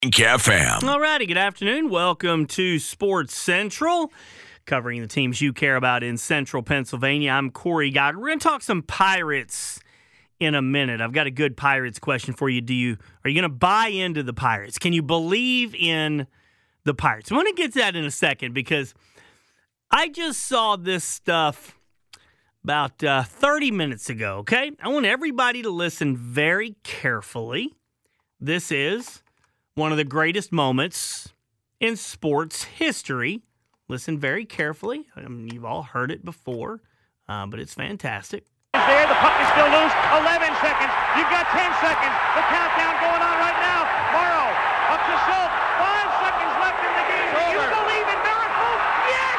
FM. All righty, good afternoon. Welcome to Sports Central, covering the teams you care about in Central Pennsylvania. I'm Corey Geiger. We're going to talk some Pirates in a minute. I've got a good Pirates question for you. Are you going to buy into the Pirates? Can you believe in the Pirates? I want to get to that in a second because I just saw this stuff about 30 minutes ago, okay? I want everybody to listen very carefully. This is one of the greatest moments in sports history. Listen very carefully. You've all heard it before, but it's fantastic. There, the puck is still loose. 11 seconds. You've got 10 seconds. The countdown going on right now. Morrow up to Schultz. 5 seconds left in the game. Do you believe in miracles? Yes!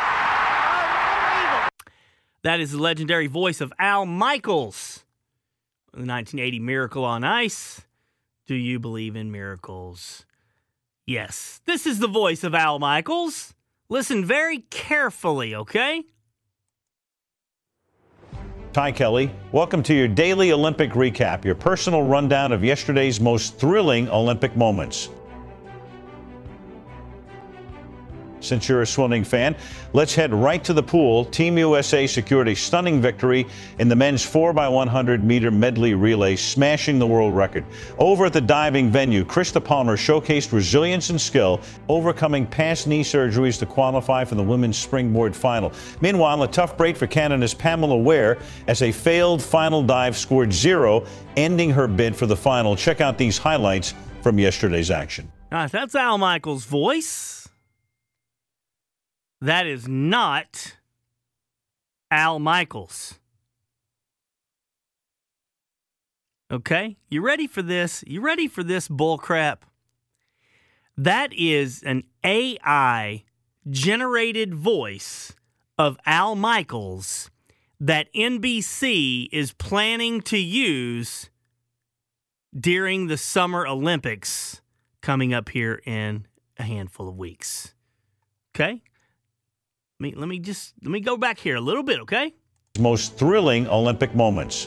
That is the legendary voice of Al Michaels. The 1980 Miracle on Ice. Do you believe in miracles? Yes. This is the voice of Al Michaels. Listen very carefully, okay? Ty Kelly, welcome to your daily Olympic recap, your personal rundown of yesterday's most thrilling Olympic moments. Since you're a swimming fan, let's head right to the pool. Team USA secured a stunning victory in the men's 4x100-meter medley relay, smashing the world record. Over at the diving venue, Krista Palmer showcased resilience and skill, overcoming past knee surgeries to qualify for the women's springboard final. Meanwhile, a tough break for Canada's Pamela Ware as a failed final dive scored 0, ending her bid for the final. Check out these highlights from yesterday's action. That's Al Michaels' voice. That is not Al Michaels. Okay? You ready for this? You ready for this bull crap? That is an AI-generated voice of Al Michaels that NBC is planning to use during the Summer Olympics coming up here in a handful of weeks. Okay? Let me go back here a little bit, okay? Most thrilling Olympic moments.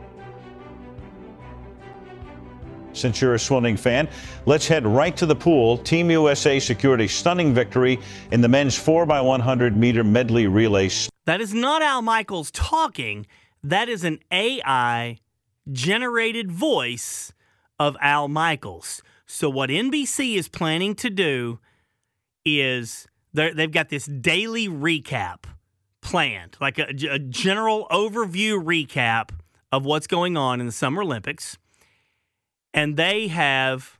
Since you're a swimming fan, let's head right to the pool. Team USA secured a stunning victory in the men's 4x100-meter medley relay. That is not Al Michaels talking. That is an AI-generated voice of Al Michaels. So what NBC is planning to do is they've got this daily recap planned, like a general overview recap of what's going on in the Summer Olympics. And they have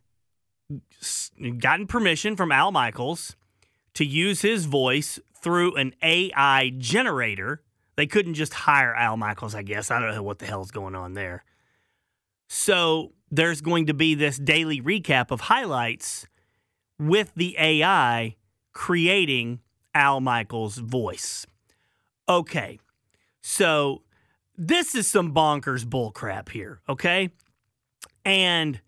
gotten permission from Al Michaels to use his voice through an AI generator. They couldn't just hire Al Michaels, I guess. I don't know what the hell's going on there. So there's going to be this daily recap of highlights with the AI creating Al Michaels' voice. Okay, so this is some bonkers bullcrap here, okay? And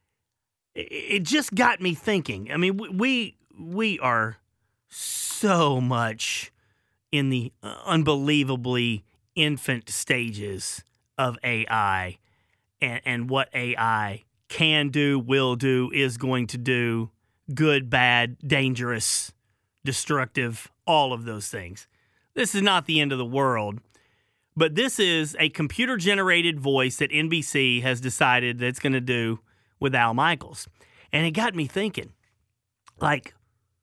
it just got me thinking. I mean, we are so much in the unbelievably infant stages of AI and what AI can do, will do, is going to do, good, bad, dangerous, destructive, all of those things. This is not the end of the world, but this is a computer-generated voice that NBC has decided that it's going to do with Al Michaels. And it got me thinking, like,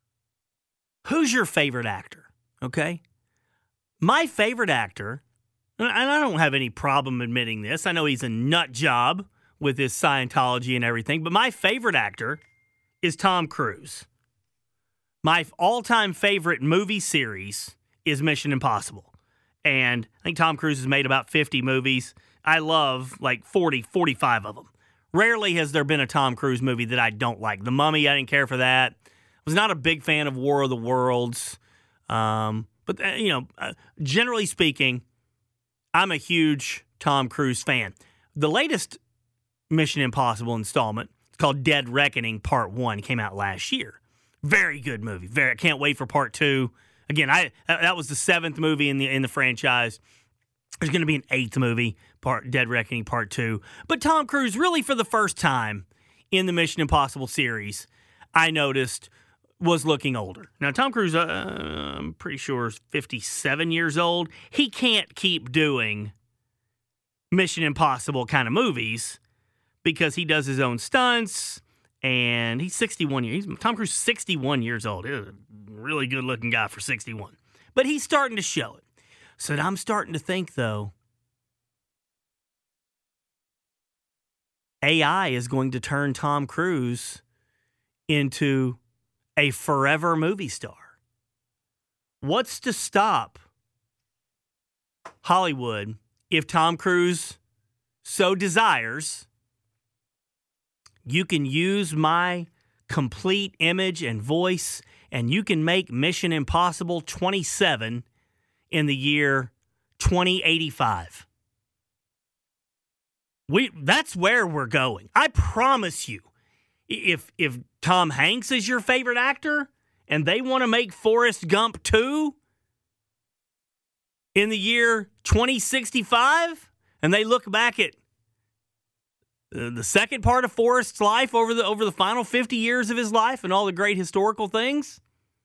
who's your favorite actor, okay? My favorite actor, and I don't have any problem admitting this, I know he's a nut job with his Scientology and everything, but my favorite actor is Tom Cruise. My all-time favorite movie series is Mission Impossible. And I think Tom Cruise has made about 50 movies. I love like 40, 45 of them. Rarely has there been a Tom Cruise movie that I don't like. The Mummy, I didn't care for that. I was not a big fan of War of the Worlds. But generally speaking, I'm a huge Tom Cruise fan. The latest Mission Impossible installment, it's called Dead Reckoning Part 1, came out last year. Very good movie. I can't wait for Part 2. Again, that was the 7th movie in the franchise. There's going to be an 8th movie, Dead Reckoning Part 2. But Tom Cruise, really for the first time in the Mission Impossible series, I noticed was looking older. Now, Tom Cruise, I'm pretty sure, is 57 years old. He can't keep doing Mission Impossible kind of movies because he does his own stunts, and he's 61 years. Tom Cruise is 61 years old. He's a really good-looking guy for 61. But he's starting to show it. So I'm starting to think, though, AI is going to turn Tom Cruise into a forever movie star. What's to stop Hollywood, if Tom Cruise so desires, you can use my complete image and voice, and you can make Mission Impossible 27 in the year 2085. That's where we're going. I promise you. If Tom Hanks is your favorite actor and they want to make Forrest Gump 2 in the year 2065, and they look back at the second part of Forrest's life over the final 50 years of his life and all the great historical things,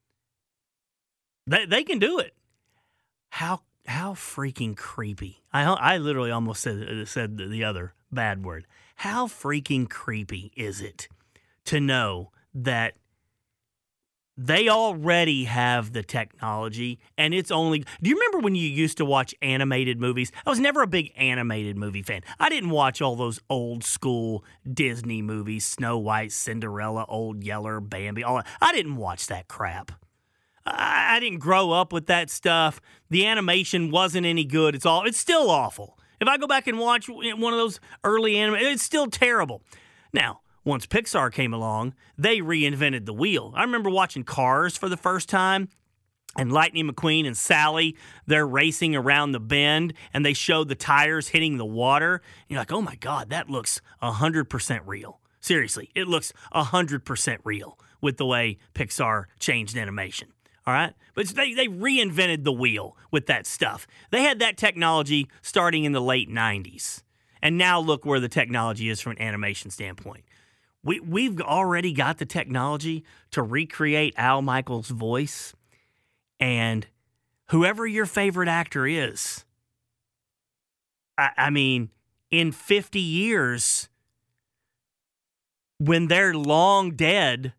they can do it. How freaking creepy. I literally almost said the other bad word. How freaking creepy is it to know that they already have the technology, and it's only... Do you remember when you used to watch animated movies? I was never a big animated movie fan. I didn't watch all those old school Disney movies, Snow White, Cinderella, Old Yeller, Bambi, all that. I didn't watch that crap. I didn't grow up with that stuff. The animation wasn't any good. It's still awful. If I go back and watch one of those early anime, it's still terrible. Now, once Pixar came along, they reinvented the wheel. I remember watching Cars for the first time, and Lightning McQueen and Sally, they're racing around the bend, and they showed the tires hitting the water. And you're like, oh my God, that looks 100% real. Seriously, it looks 100% real with the way Pixar changed animation. All right? But they reinvented the wheel with that stuff. They had that technology starting in the late 90s. And now look where the technology is from an animation standpoint. We've already got the technology to recreate Al Michaels' voice. And whoever your favorite actor is, I mean, in 50 years, when they're long dead,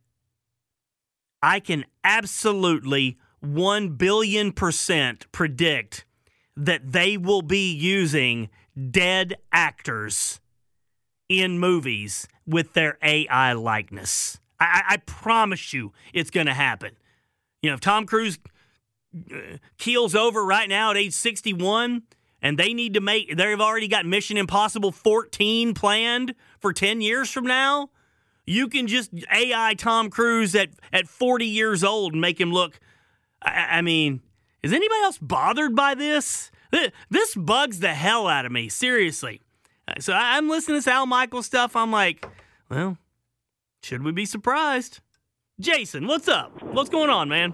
I can absolutely 1,000,000,000% predict that they will be using dead actors in movies with their AI likeness. I promise you it's going to happen. You know, if Tom Cruise keels over right now at age 61 and they've already got Mission Impossible 14 planned for 10 years from now, you can just AI Tom Cruise at 40 years old and make him look... I mean, is anybody else bothered by this? This bugs the hell out of me, seriously. So I'm listening to this Al Michaels stuff. I'm like, well, should we be surprised? Jason, what's up? What's going on, man?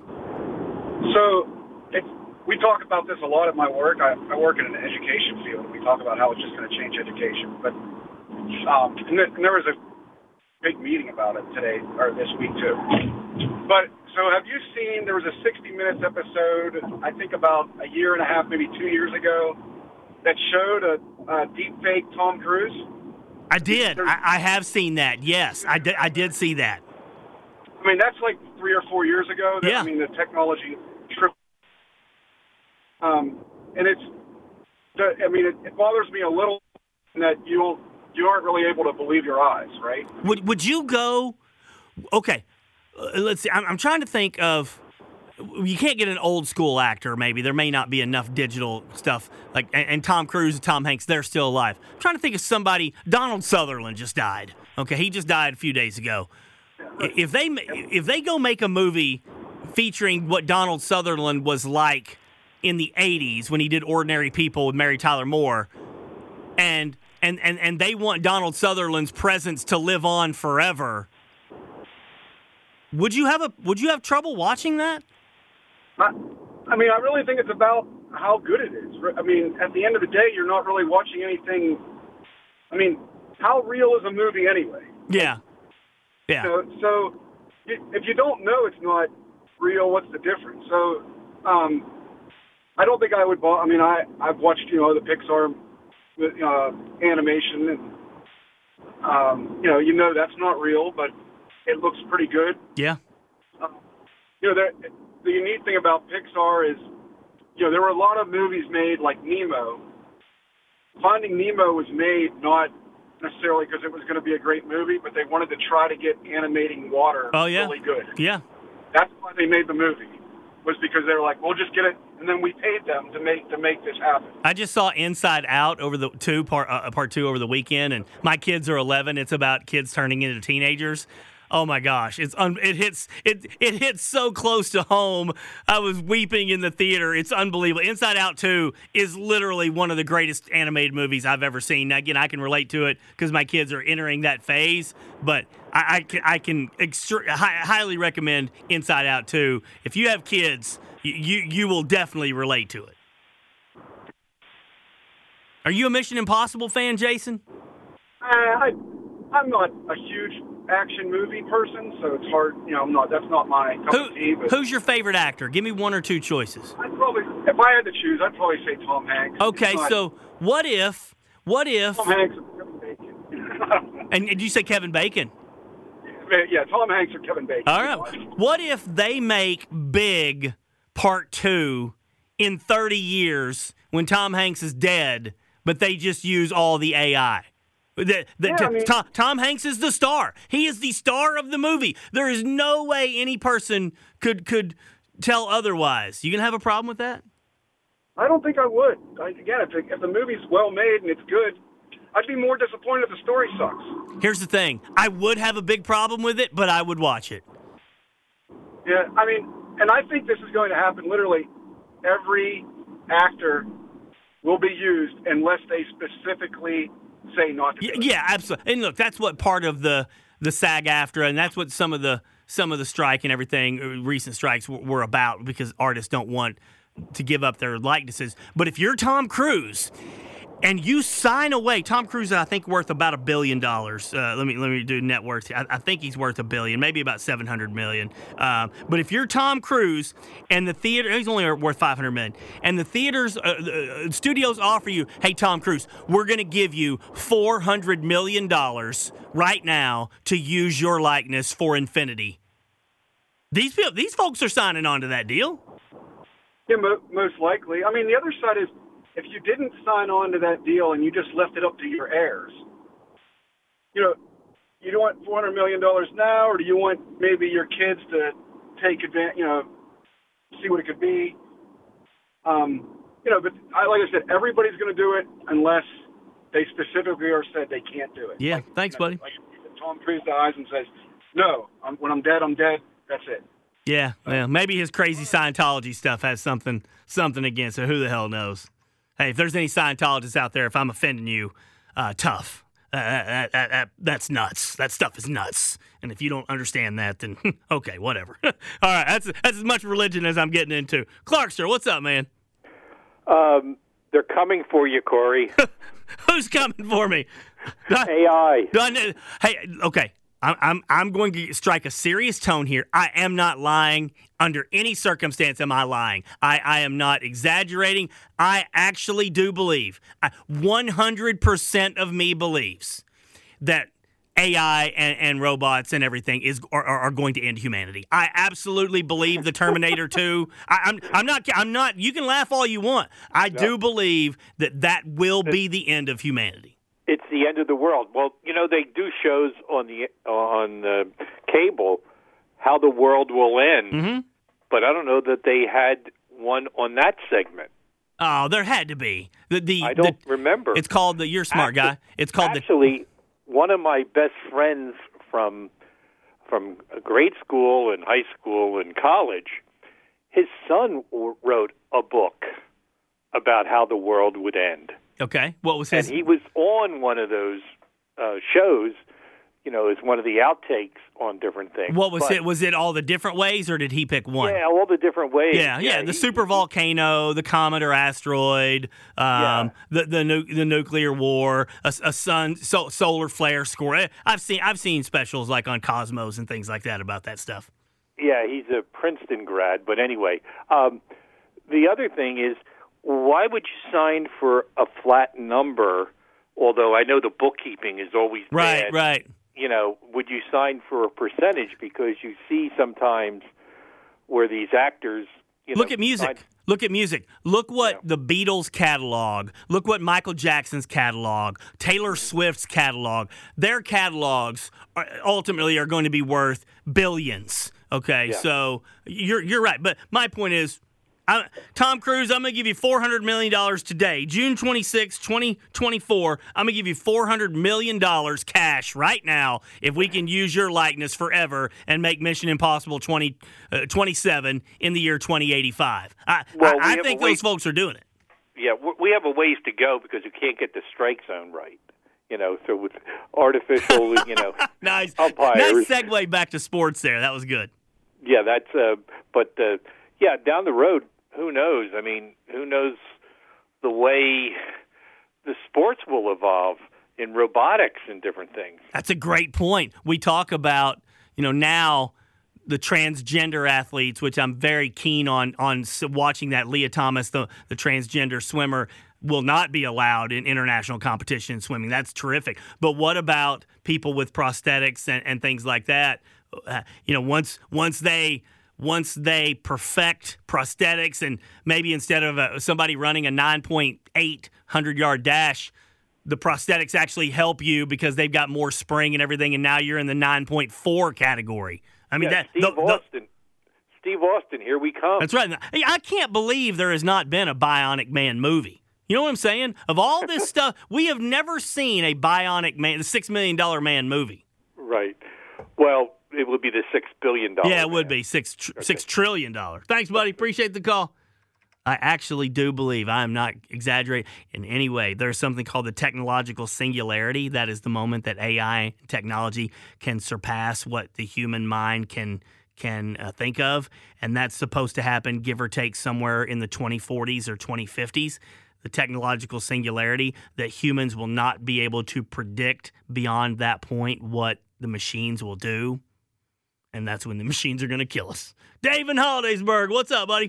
So we talk about this a lot at my work. I work in an education field. We talk about how it's just going to change education. But and there was a big meeting about it today, or this week too. But so have you seen, there was a 60 Minutes episode, I think about a year and a half, maybe 2 years ago, that showed a deep fake Tom Cruise? I did. I have seen that. Yes, I did see that. I mean, that's like 3 or 4 years ago. Yeah. I mean, the technology tripled. And it bothers me a little that you aren't really able to believe your eyes, right? Would you go? Okay, let's see. I'm trying to think of. You can't get an old school actor. Maybe there may not be enough digital stuff. Like and Tom Cruise and Tom Hanks, they're still alive. I'm trying to think of somebody. Donald Sutherland just died. Okay, he just died a few days ago. If they go make a movie featuring what Donald Sutherland was like in the 80s when he did Ordinary People with Mary Tyler Moore, and they want Donald Sutherland's presence to live on forever, would you have trouble watching that? I mean, I really think it's about how good it is. I mean, at the end of the day, you're not really watching anything. I mean, how real is a movie anyway? Yeah. Yeah. So if you don't know it's not real, what's the difference? So, I don't think I would. I mean, I've watched the Pixar animation, and that's not real, but it looks pretty good. Yeah. The unique thing about Pixar is, there were a lot of movies made like Nemo. Finding Nemo was made not necessarily because it was going to be a great movie, but they wanted to try to get animating water really good. Yeah. That's why they made the movie, was because they were like, we'll just get it, and then we paid them to make this happen. I just saw Inside Out over the part 2 over the weekend, and my kids are 11. It's about kids turning into teenagers. Oh my gosh, it hits so close to home. I was weeping in the theater. It's unbelievable. Inside Out 2 is literally one of the greatest animated movies I've ever seen. Now, again, I can relate to it because my kids are entering that phase, but I can highly recommend Inside Out 2. If you have kids, you will definitely relate to it. Are you a Mission Impossible fan, Jason? I'm not a huge action movie person, so it's hard. That's not my cup of tea. But who's your favorite actor? Give me one or two choices. If I had to choose, I'd probably say Tom Hanks. Okay, so what if Tom Hanks or Kevin Bacon? And did you say Kevin Bacon? Yeah, Tom Hanks or Kevin Bacon. All right. What if they make Big Part 2 in 30 years when Tom Hanks is dead, but they just use all the AI? Tom Hanks is the star. He is the star of the movie. There is no way any person could tell otherwise. You gonna have a problem with that? I don't think I would. If the movie's well made and it's good, I'd be more disappointed if the story sucks. Here's the thing. I would have a big problem with it, but I would watch it. Yeah, I mean, and I think this is going to happen. Literally, every actor will be used unless they specifically say not to. Yeah, absolutely. And look, that's what part of the SAG-AFTRA, and that's what some of the strike and everything, recent strikes were about, because artists don't want to give up their likenesses. But if you're Tom Cruise and you sign away, Tom Cruise, I think, worth about $1 billion. Let me do net worth. I think he's worth $1 billion, maybe about $700 million. But if you're Tom Cruise and the theater, he's only worth $500 million, and the theaters, studios offer you, hey, Tom Cruise, we're going to give you $400 million right now to use your likeness for infinity. These folks are signing on to that deal. Yeah, most likely. I mean, the other side is, if you didn't sign on to that deal and you just left it up to your heirs, you don't want $400 million now, or do you want maybe your kids to take advantage, see what it could be? But like I said, everybody's going to do it unless they specifically are said they can't do it. Yeah, thanks, buddy. Like Tom Cruise dies and says, no, when I'm dead, that's it. Yeah, well, maybe his crazy Scientology stuff has something against it. Who the hell knows? Hey, if there's any Scientologists out there, if I'm offending you, tough. That's nuts. That stuff is nuts. And if you don't understand that, then okay, whatever. All right, that's as much religion as I'm getting into. Clarkster, what's up, man? They're coming for you, Corey. Who's coming for me? AI. Hey, okay. I'm going to strike a serious tone here. I am not lying. Under any circumstance am I lying. I am not exaggerating. I actually do believe, 100% of me believes that AI and robots and everything are going to end humanity. I absolutely believe the Terminator 2. I'm not. You can laugh all you want. I do believe that will be the end of humanity. It's the end of the world. Well, they do shows on cable how the world will end, but I don't know that they had one on that segment. Oh, there had to be. I don't remember. It's called You're a Smart Guy. It's called one of my best friends from grade school and high school and college, his son wrote a book about how the world would end. Okay, what was his? And he was on one of those shows as one of the outtakes on different things. What was it? Was it all the different ways, or did he pick one? Yeah, all the different ways. Yeah. The super volcano, the comet or asteroid, the nuclear war, a sun, solar flare score. I've seen specials like on Cosmos and things like that about that stuff. Yeah, he's a Princeton grad. But anyway, the other thing is, why would you sign for a flat number? Although I know the bookkeeping is always bad. Right. Would you sign for a percentage? Because you see sometimes where these actors... Look at music. Look at music. Look what the Beatles catalog. Look what Michael Jackson's catalog. Taylor Swift's catalog. Their catalogs ultimately are going to be worth billions. Okay, so you're right. But my point is, Tom Cruise, I'm going to give you $400 million today. June 26, 2024, I'm going to give you $400 million cash right now if we can use your likeness forever and make Mission Impossible 27 in the year 2085. I think those folks are doing it. Yeah, we have a ways to go because you can't get the strike zone right. So with artificial, nice umpires. Nice segue back to sports there. That was good. Yeah, that's, down the road, who knows? I mean, who knows the way the sports will evolve in robotics and different things. That's a great point. We talk about, now the transgender athletes, which I'm very keen on watching that. Leah Thomas, the transgender swimmer, will not be allowed in international competition in swimming. That's terrific. But what about people with prosthetics and things like that? Once they perfect prosthetics and maybe instead of somebody running a 9.8 100-yard dash, the prosthetics actually help you because they've got more spring and everything, and now you're in the 9.4 category. I mean, Steve Austin, here we come. That's right. I can't believe there has not been a Bionic Man movie. You know what I'm saying? Of all this stuff, we have never seen a Bionic Man, the $6 Million Man movie. Right. Well, it would be the $6 billion. Yeah, it would be $6 trillion. Thanks, buddy. Appreciate the call. I actually do believe, I am not exaggerating in any way, there's something called the technological singularity. That is the moment that AI technology can surpass what the human mind can think of, and that's supposed to happen, give or take, somewhere in the 2040s or 2050s. The technological singularity, that humans will not be able to predict beyond that point what the machines will do, and that's when the machines are going to kill us. Dave in Hollidaysburg, what's up, buddy?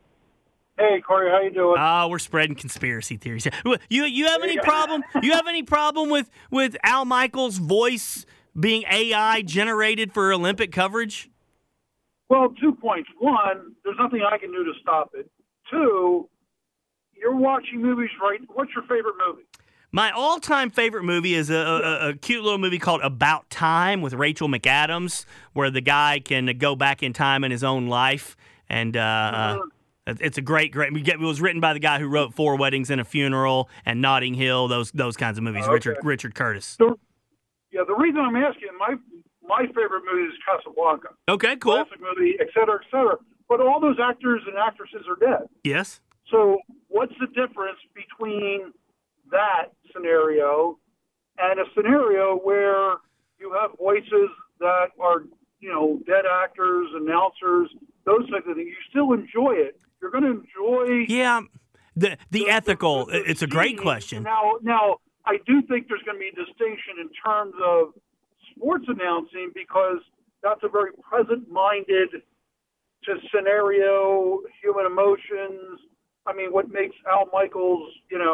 Hey, Corey, how you doing? We're spreading conspiracy theories. You have any problem? You have any problem with Al Michaels' voice being AI generated for Olympic coverage? Well, 2 points. One, there's nothing I can do to stop it. Two, you're watching movies, right? What's your favorite movie? My all-time favorite movie is a cute little movie called About Time with Rachel McAdams, where the guy can go back in time in his own life, and it's a great. It was written by the guy who wrote Four Weddings and a Funeral and Notting Hill, those kinds of movies. Okay. Richard Curtis. The reason I'm asking, my favorite movie is Casablanca. Okay, cool. Classic movie, et cetera, et cetera. But all those actors and actresses are dead. Yes. So what's the difference between that scenario and a scenario where you have voices that are, dead actors, announcers, those types of things? You still enjoy it. You're going to enjoy. Yeah, the ethical. It's a great question. Now, I do think there's going to be a distinction in terms of sports announcing because that's a very present-minded to scenario, human emotions. I mean, what makes Al Michaels,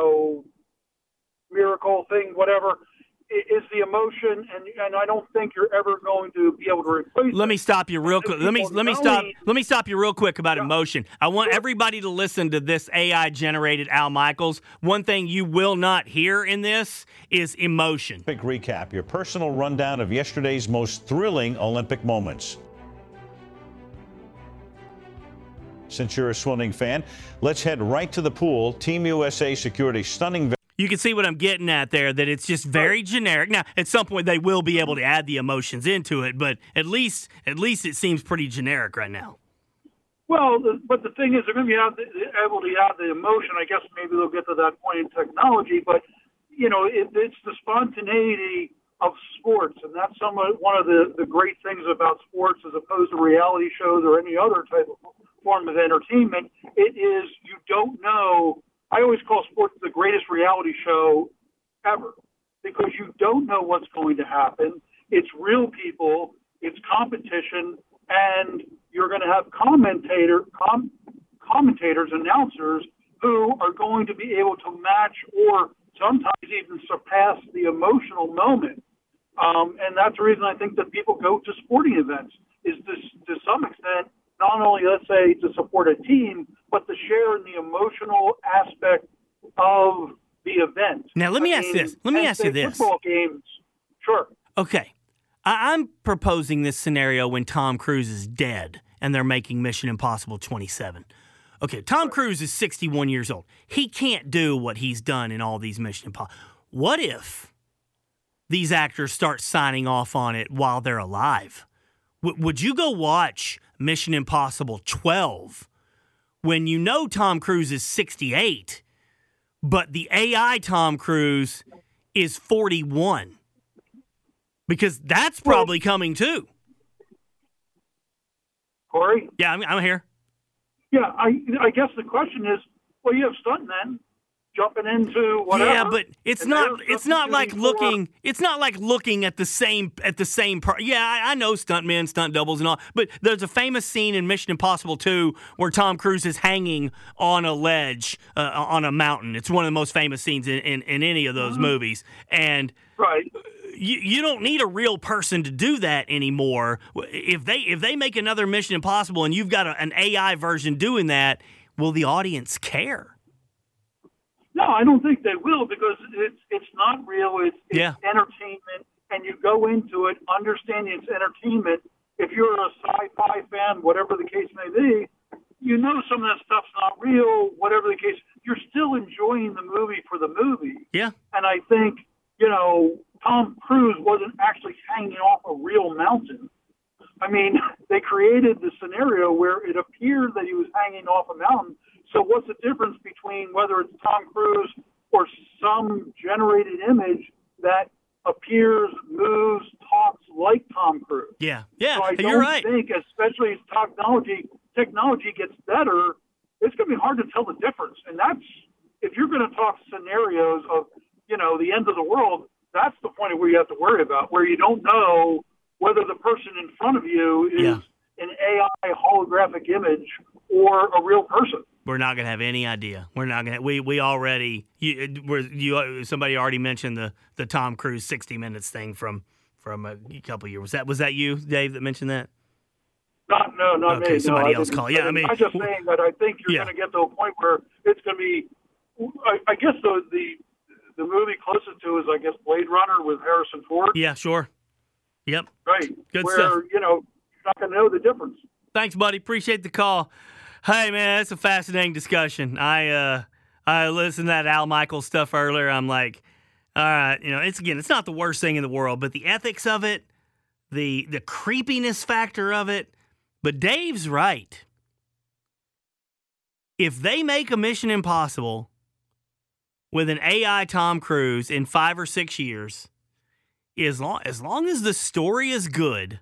miracle thing, whatever, is the emotion, and I don't think you're ever going to be able to replace it. Let me stop you real quick. Let me stop you real quick about emotion. I want everybody to listen to this AI-generated Al Michaels. One thing you will not hear in this is emotion. Quick recap, your personal rundown of yesterday's most thrilling Olympic moments. Since you're a swimming fan, let's head right to the pool. Team USA secured a stunning. You can see what I'm getting at there, that it's just very generic. Now, at some point, they will be able to add the emotions into it, but at least it seems pretty generic right now. Well, but the thing is, they're going to be able to add the emotion. I guess maybe they'll get to that point in technology, but, it's the spontaneity of sports, and that's one of the great things about sports as opposed to reality shows or any other type of form of entertainment. It is, you don't know. I always call sports the greatest reality show ever because you don't know what's going to happen. It's real people, it's competition, and you're going to have commentators, announcers who are going to be able to match or sometimes even surpass the emotional moment. And that's the reason I think that people go to sporting events is to some extent, not only, let's say, to support a team, but to share in the emotional aspect of the event. Now, let me ask this. Let me ask you this. Football games, sure. Okay. I'm proposing this scenario when Tom Cruise is dead and they're making Mission Impossible 27. Okay, Tom Cruise is 61 years old. He can't do what he's done in all these Mission Impossible. What if these actors start signing off on it while they're alive? Would you go watch Mission Impossible 12 when you know Tom Cruise is 68, but the AI Tom Cruise is 41? Because that's probably coming too. Corey? Yeah, I'm here. Yeah, I guess the question is, well, you have stuntmen jumping into whatever. Yeah, but it's not like looking at the same part. Yeah, I know stuntmen, stunt doubles and all, but there's a famous scene in Mission Impossible 2 where Tom Cruise is hanging on a ledge on a mountain. It's one of the most famous scenes in any of those movies. And right. You don't need a real person to do that anymore. If they make another Mission Impossible and you've got an AI version doing that, will the audience care? No, I don't think they will because it's not real. It's entertainment, and you go into it understanding it's entertainment. If you're a sci-fi fan, whatever the case may be, you know some of that stuff's not real. Whatever the case, you're still enjoying the movie for the movie. Yeah, and I think Tom Cruise wasn't actually hanging off a real mountain. I mean, they created the scenario where it appeared that he was hanging off a mountain. So what's the difference between whether it's Tom Cruise or some generated image that appears, moves, talks like Tom Cruise? Yeah, so you're right. I think, especially as technology gets better, it's going to be hard to tell the difference. And that's, if you're going to talk scenarios of, the end of the world, that's the point where you have to worry about, where you don't know whether the person in front of you is an AI holographic image or a real person. We're not going to have any idea. We're not going to. We already. Somebody already mentioned the Tom Cruise 60 Minutes thing from a couple of years. Was that you, Dave, that mentioned that? Not me. Okay, somebody else called. Yeah, I'm just saying that I think you're going to get to a point where it's going to be. I guess the movie closest to is, I guess, Blade Runner with Harrison Ford. Yeah, sure. Yep. Right. Good where, stuff. You're not going to know the difference. Thanks, buddy. Appreciate the call. Hey, man, that's a fascinating discussion. I listened to that Al Michaels stuff earlier. I'm like, all right, it's not the worst thing in the world, but the ethics of it, the creepiness factor of it. But Dave's right. If they make a Mission Impossible with an AI Tom Cruise in 5 or 6 years, as long as the story is good,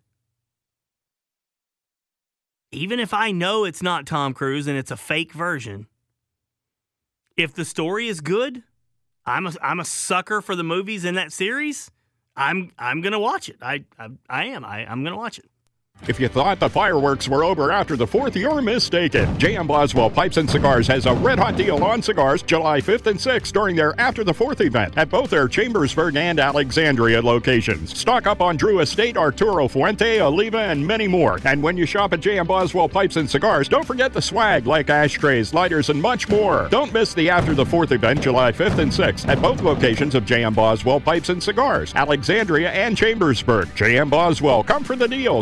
even if I know it's not Tom Cruise and it's a fake version, if the story is good, I'm a sucker for the movies in that series. I'm gonna watch it. I'm gonna watch it. If you thought the fireworks were over after the 4th, you're mistaken. J.M. Boswell Pipes and Cigars has a red-hot deal on cigars July 5th and 6th during their After the 4th event at both their Chambersburg and Alexandria locations. Stock up on Drew Estate, Arturo Fuente, Oliva, and many more. And when you shop at J.M. Boswell Pipes and Cigars, don't forget the swag like ashtrays, lighters, and much more. Don't miss the After the 4th event July 5th and 6th at both locations of J.M. Boswell Pipes and Cigars, Alexandria and Chambersburg. J.M. Boswell, come for the deals, stay for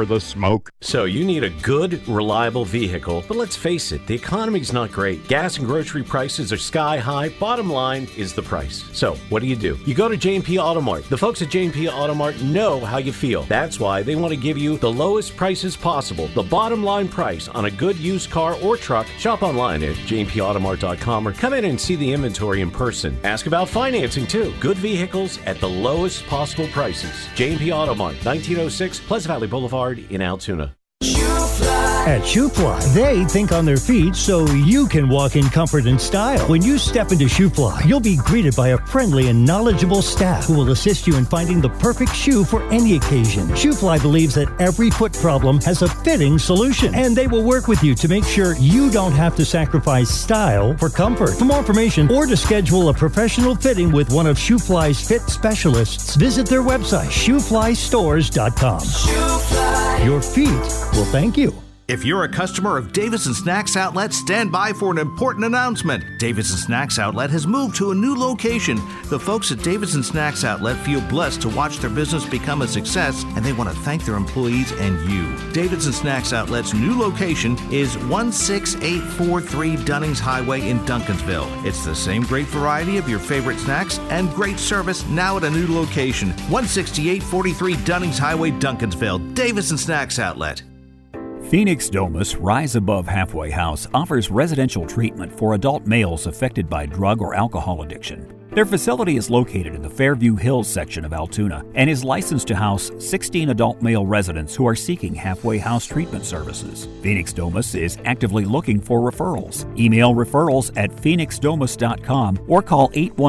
for the smoke. So you need a good, reliable vehicle, but let's face it, the economy's not great. Gas and grocery prices are sky high. Bottom line is the price. So what do? You go to J&P Automart. The folks at J&P Automart know how you feel. That's why they want to give you the lowest prices possible, the bottom line price on a good used car or truck. Shop online at jpautomart.com or come in and see the inventory in person. Ask about financing too. Good vehicles at the lowest possible prices. J&P Automart, 1906 Pleasant Valley Boulevard in Altoona. At ShoeFly, they think on their feet so you can walk in comfort and style. When you step into ShoeFly, you'll be greeted by a friendly and knowledgeable staff who will assist you in finding the perfect shoe for any occasion. ShoeFly believes that every foot problem has a fitting solution, and they will work with you to make sure you don't have to sacrifice style for comfort. For more information or to schedule a professional fitting with one of ShoeFly's fit specialists, visit their website, shoeflystores.com. ShoeFly. Your feet will thank you. If you're a customer of Davidson Snacks Outlet, stand by for an important announcement. Davidson Snacks Outlet has moved to a new location. The folks at Davidson Snacks Outlet feel blessed to watch their business become a success, and they want to thank their employees and you. Davidson Snacks Outlet's new location is 16843 Dunnings Highway in Duncansville. It's the same great variety of your favorite snacks and great service now at a new location. 16843 Dunnings Highway, Duncansville. Davidson Snacks Outlet. Phoenix Domus Rise Above Halfway House offers residential treatment for adult males affected by drug or alcohol addiction. Their facility is located in the Fairview Hills section of Altoona and is licensed to house 16 adult male residents who are seeking halfway house treatment services. Phoenix Domus is actively looking for referrals. Email referrals at phoenixdomus.com or call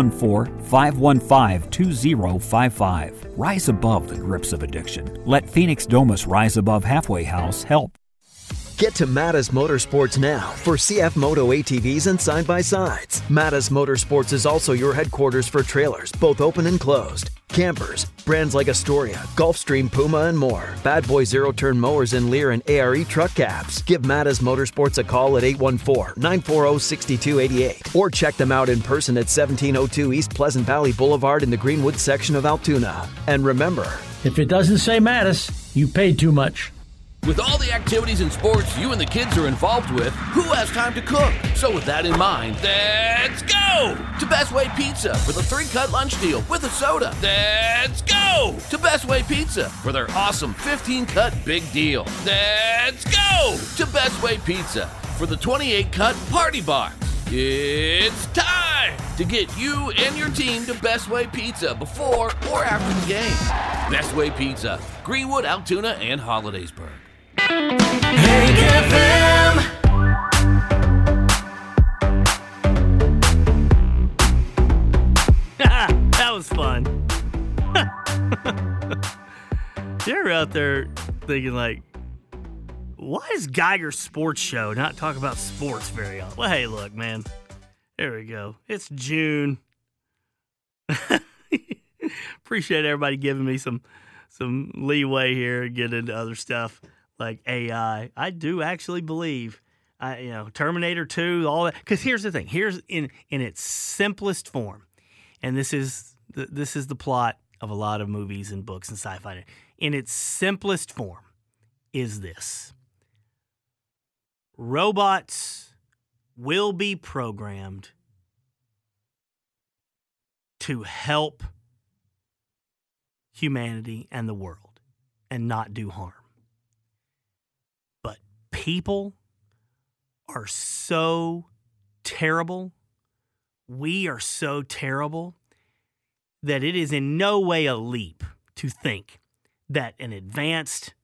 814-515-2055. Rise above the grips of addiction. Let Phoenix Domus Rise Above Halfway House help. Get to Mattis Motorsports now for CF Moto ATVs and side-by-sides. Mattis Motorsports is also your headquarters for trailers, both open and closed, campers, brands like Astoria, Gulfstream, Puma, and more. Bad Boy zero-turn mowers in Lear and ARE truck cabs. Give Mattis Motorsports a call at 814-940-6288 or check them out in person at 1702 East Pleasant Valley Boulevard in the Greenwood section of Altoona. And remember, if it doesn't say Mattis, you paid too much. With all the activities and sports you and the kids are involved with, who has time to cook? So with that in mind, let's go to Best Way Pizza for the 3-cut lunch deal with a soda. Let's go to Best Way Pizza for their awesome 15-cut big deal. Let's go to Best Way Pizza for the 28-cut party box. It's time to get you and your team to Best Way Pizza before or after the game. Best Way Pizza, Greenwood, Altoona, and Hollidaysburg. Hank FM. That was fun. You're out there thinking like, why is Geiger's Sports Show not talk about sports very often? Well, hey, look, man. There we go. It's June. Appreciate everybody giving me some leeway here and get into other stuff like AI. I do actually believe, Terminator 2, all that. Because here's the thing. Here's in its simplest form, and this is the plot of a lot of movies and books and sci-fi. In its simplest form is this. Robots will be programmed to help humanity and the world and not do harm. But people are so terrible, we are so terrible, that it is in no way a leap to think that an advanced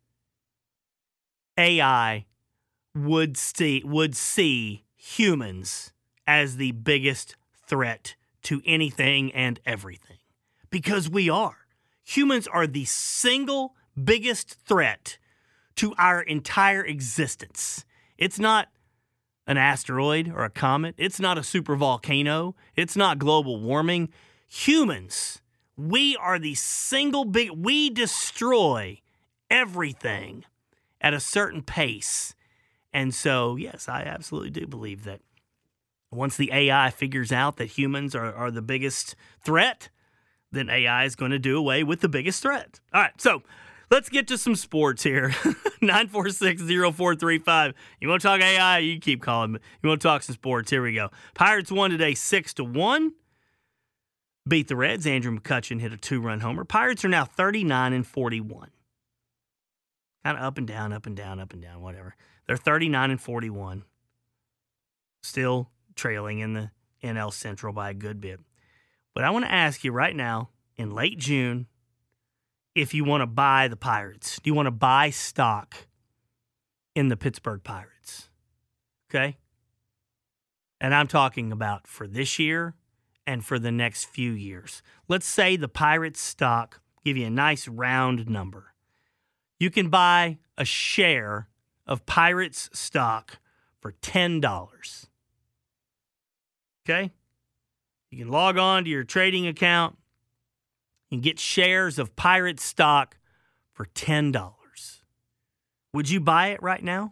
AI would see humans as the biggest threat to anything and everything. Because we are. Humans are the single biggest threat to our entire existence. It's not an asteroid or a comet. It's not a supervolcano. It's not global warming. Humans, we are the we destroy everything at a certain pace. And so, yes, I absolutely do believe that once the AI figures out that humans are the biggest threat, then AI is going to do away with the biggest threat. All right, so Let's get to some sports here. 946-0435. You want to talk AI? You keep calling me. You want to talk some sports? Here we go. Pirates won today 6-1. Beat the Reds. Andrew McCutchen hit a 2-run homer. Pirates are now 39-41. Kind of up and down, whatever. They're 39-41. Still trailing in the NL Central by a good bit. But I want to ask you right now, in late June, if you want to buy the Pirates. Do you want to buy stock in the Pittsburgh Pirates? Okay? And I'm talking about for this year and for the next few years. Let's say the Pirates stock, give you a nice round number. You can buy a share of Pirates stock for $10. Okay? You can log on to your trading account and get shares of Pirates stock for $10. Would you buy it right now?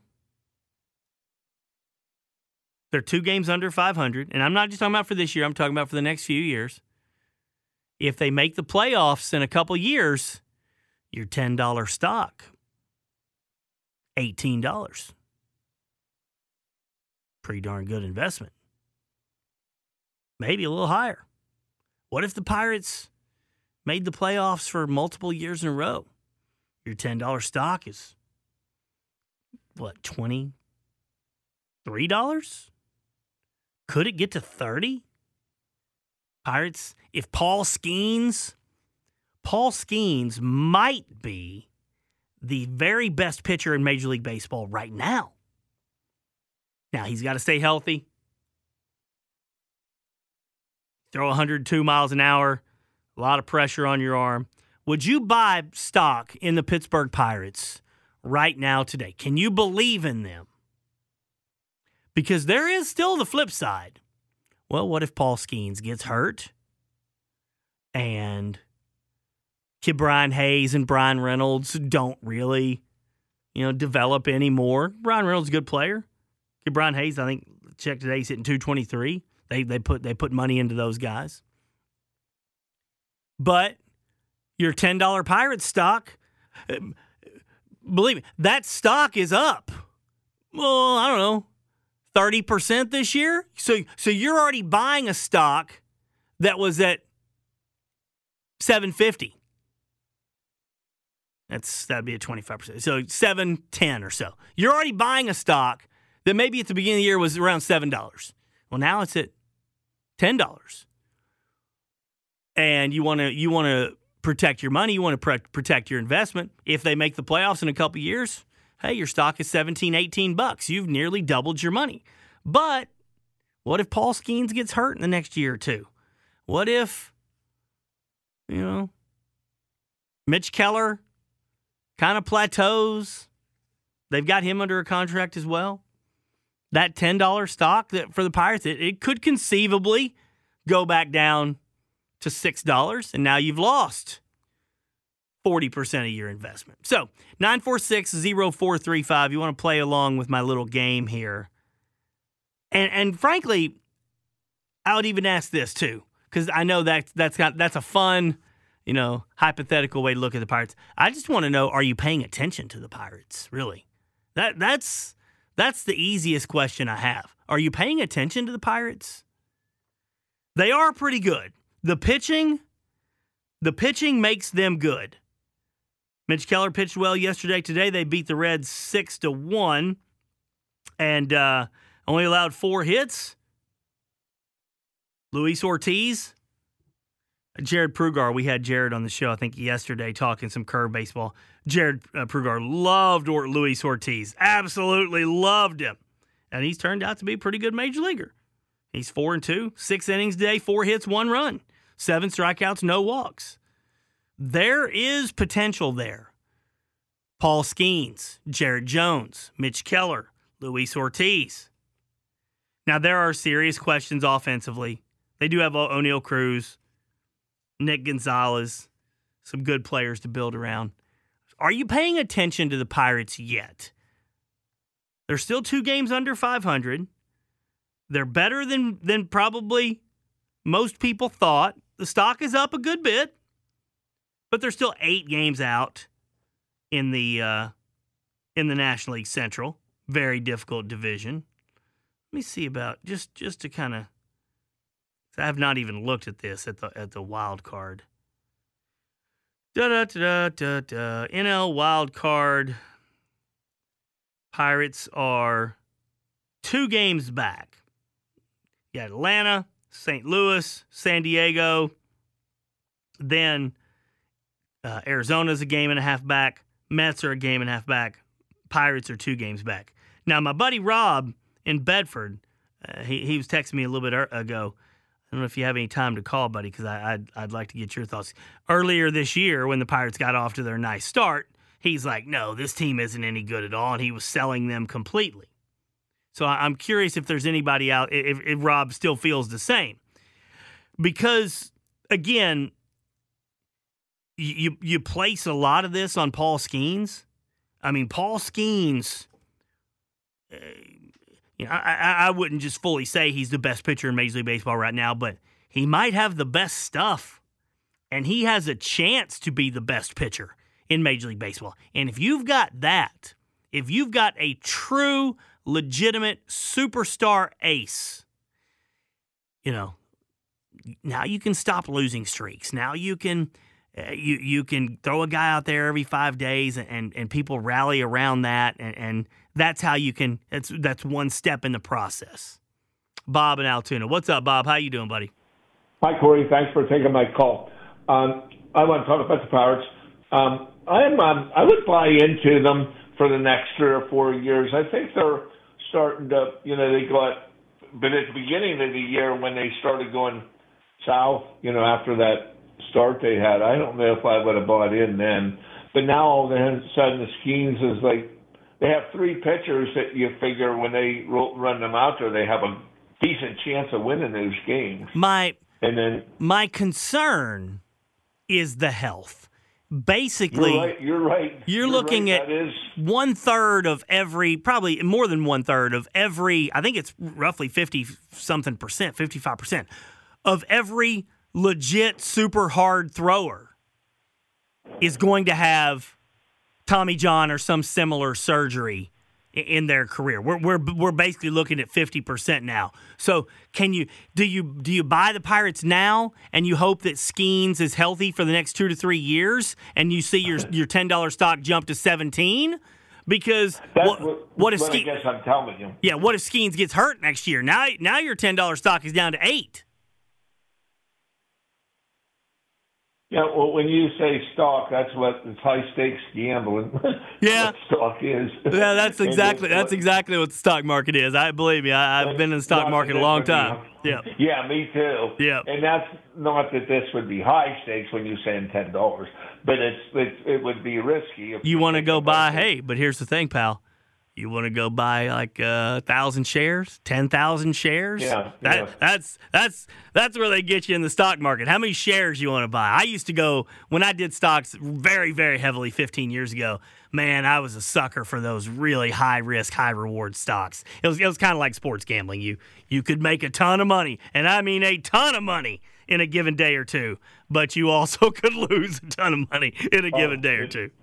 They're 2 games under 500, and I'm not just talking about for this year. I'm talking about for the next few years. If they make the playoffs in a couple years, your $10 stock, $18. Pretty darn good investment. Maybe a little higher. What if the Pirates made the playoffs for multiple years in a row? Your $10 stock is, what, $23? Could it get to 30? Pirates, if Paul Skeens might be the very best pitcher in Major League Baseball right now. Now, he's got to stay healthy. Throw 102 miles an hour, a lot of pressure on your arm. Would you buy stock in the Pittsburgh Pirates right now today? Can you believe in them? Because there is still the flip side. Well, what if Paul Skeens gets hurt and Brian Hayes and Brian Reynolds don't really, develop anymore? Brian Reynolds is a good player. Brian Hayes, I think, checked today, he's hitting 223. They put money into those guys. But your $10 Pirates stock, believe me, that stock is up. Well, I don't know, 30% this year. So you're already buying a stock that was at $7.50. That'd be a 25%. So $7.10 or so. You're already buying a stock that maybe at the beginning of the year was around $7. Well, now it's at $10. And you want to protect your money, you want to protect your investment. If they make the playoffs in a couple of years, hey, your stock is $17, $18. You've nearly doubled your money. But what if Paul Skeens gets hurt in the next year or two? What if, Mitch Keller kind of plateaus? They've got him under a contract as well. That $10 stock that for the Pirates, it could conceivably go back down to $6, and now you've lost 40% of your investment. So, 946-0435, you want to play along with my little game here. And frankly, I would even ask this too, because I know that's a fun, hypothetical way to look at the Pirates. I just want to know, are you paying attention to the Pirates, really? That's the easiest question I have. Are you paying attention to the Pirates? They are pretty good. The pitching makes them good. Mitch Keller pitched well yesterday. Today they beat the Reds 6-1 and only allowed 4 hits. Luis Ortiz, Jared Prugar. We had Jared on the show, I think, yesterday talking some curve baseball. Jared Prugar loved Luis Ortiz. Absolutely loved him. And he's turned out to be a pretty good major leaguer. He's 4-2, 6 innings today, 4 hits, 1 run, 7 strikeouts, no walks. There is potential there. Paul Skeens, Jared Jones, Mitch Keller, Luis Ortiz. Now, there are serious questions offensively. They do have O'Neal Cruz, Nick Gonzalez, some good players to build around. Are you paying attention to the Pirates yet? They're still 2 games under 500. They're better than probably most people thought. The stock is up a good bit, but they're still 8 games out. in the National League Central. Very difficult division. Let me see about just to kind of. I have not even looked at this at the wild card. NL wild card. Pirates are 2 games back. You got Atlanta, St. Louis, San Diego. Then Arizona's a game and a half back. Mets are a game and a half back. Pirates are 2 games back. Now, my buddy Rob in Bedford, he was texting me a little bit ago. I don't know if you have any time to call, buddy, because I'd like to get your thoughts. Earlier this year, when the Pirates got off to their nice start, he's like, no, this team isn't any good at all, and he was selling them completely. So I'm curious if there's anybody out, if Rob still feels the same. Because, again, you place a lot of this on Paul Skeens. I mean, Paul Skeens, I wouldn't just fully say he's the best pitcher in Major League Baseball right now, but he might have the best stuff, and he has a chance to be the best pitcher in Major League Baseball. And if you've got that, if you've got a true, legitimate superstar ace, now you can stop losing streaks. Now you can you can throw a guy out there every 5 days, and people rally around that, and that's how you can. That's one step in the process. Bob in Altoona, what's up, Bob? How you doing, buddy? Hi, Corey. Thanks for taking my call. I want to talk about the Pirates. I would buy into them for the next 3 or 4 years. I think they're starting to, but at the beginning of the year when they started going south, after that start they had, I don't know if I would have bought in then. But now all of a sudden the Skeens is like, they have 3 pitchers that you figure when they run them out there, they have a decent chance of winning those games. My concern is the health. Basically, you're right. You're looking at 1/3 of every, probably more than 1/3 of every, I think it's roughly 50-something percent, 55% of every legit super hard thrower is going to have Tommy John or some similar surgery in their career. We're basically looking at 50% now. So do you buy the Pirates now and you hope that Skeens is healthy for the next 2 to 3 years and you see your $10 stock jump to 17? Because what if I guess I'm telling you. Yeah, what if Skeens gets hurt next year? Now your $10 stock is down to 8. Yeah, well, when you say stock, that's what it's high stakes gambling. Yeah, what stock is. Yeah, that's exactly what the stock market is. Believe me, I've been in the stock market a long time. Yeah. Yeah, me too. Yeah. And that's not that this would be high stakes when you're saying $10, but it would be risky. If you want to go buy, hey, but here's the thing, pal. You want to go buy like 1,000 shares, 10,000 shares? Yeah, that's where they get you in the stock market. How many shares you want to buy? I used to go when I did stocks very, very heavily 15 years ago. Man, I was a sucker for those really high risk, high reward stocks. It was kind of like sports gambling. You could make a ton of money, and I mean a ton of money in a given day or two, but you also could lose a ton of money in a given day or two.